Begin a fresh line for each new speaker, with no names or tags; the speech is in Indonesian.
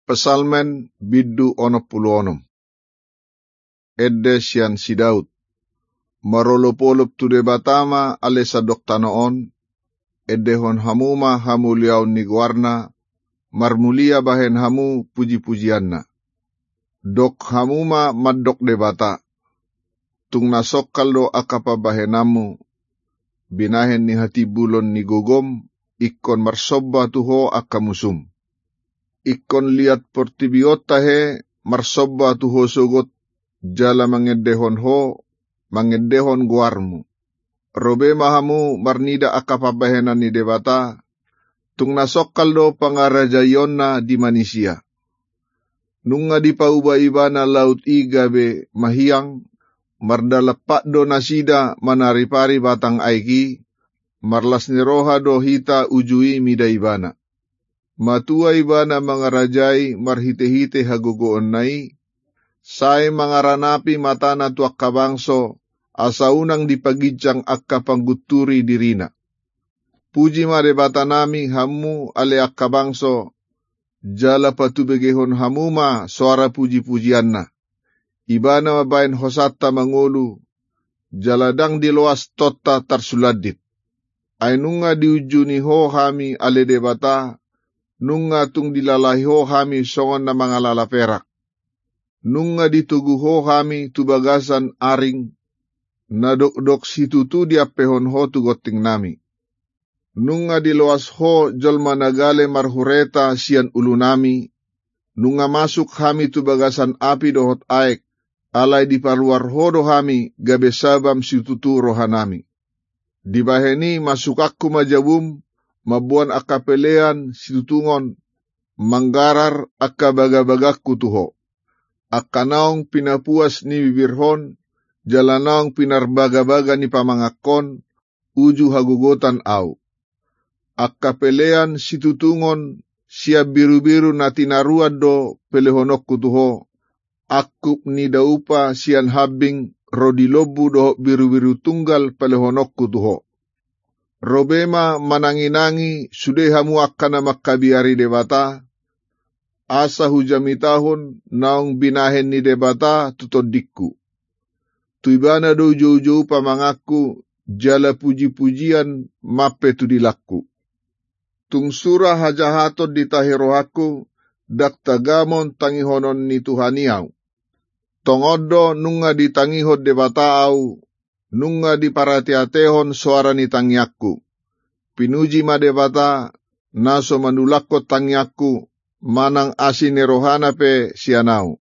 Pesalmen biddu 66. Edde sian si Daud. Marolopolop tu debatama ale sadok tanoon. Edde hon hamuma hamuliaw ni guarna. Marmulia bahen hamu puji-pujianna. Dok hamuma maddok debata. Tung nasokal do akapa bahenamu. Binahen ni hati bulon ni gogom. Ikon marsobba tuho akamusum. Ikon liat portibiota he marsobba tuho sogot jala mangedehon ho mangedehon guarmu. Robe mahamu marnida akapabahenan ni debata tung nasokal do pangarajayonna di manisia. Nunga di pauba-ibana laut igabe mahiyang mardalapak do nasida manaripari batang aiki marlas ni roha do hita ujui mida ibana. Matua ibana mangarajai marhite-hite hagogoon nai, say mangaranapi matana tuak kabangso, asa unang dipagidjang akka pangguturi dirina. Puji marebata nami hamu ale akka bangso, jala patubegehon hamuma suara puji-pujianna. Ibana mabain hosatta mangolu, jaladang diloas totta tarsuladit. Ainunga diujuni ho hami ale debata, nunga tung dilalahi ho hami songon na mga lalaperak. Nunga ditugu ho hami tubagasan aring, nadok-dok situtu diapehon ho tugoting nami. Nunga diluas ho jolma nagale marhureta sian ulu nami, nunga masuk hami tubagasan api dohot aek, alay dipaluar ho do hami gabe sabam situtu rohanami. Dibaheni masukakku majabum, mabuan akapelean situtungon, manggarar akabagabagakku tuho. Akanaong pinapuas ni bibirhon, jalanaong pinarbaga-baga ni pamangakon, uju hagugotan au. Akapelean situtungon, siya biru-biru na tinaruad do pelehonokku tuho. Akup ni daupa siyan habing rodilobu do biru-biru tunggal pelehonokku tuho. Robema mananginangi sudehamu akkana makkabiari debata, asa hujamitahun naong binahen ni debata tutodikku. Tuibana do ujo-ujo pamangaku, jala puji-pujian mape tudilakku. Tung surah hajahatod di tahirohaku, daktagamon tangihonon ni Tuhaniaw. Tongodo nunga ditangihod debataaw, nunga di paratiatehon suara ni tangyakku. Pinuji madebata, naso manulakot tangyakku, manang asine rohana pe sianaw.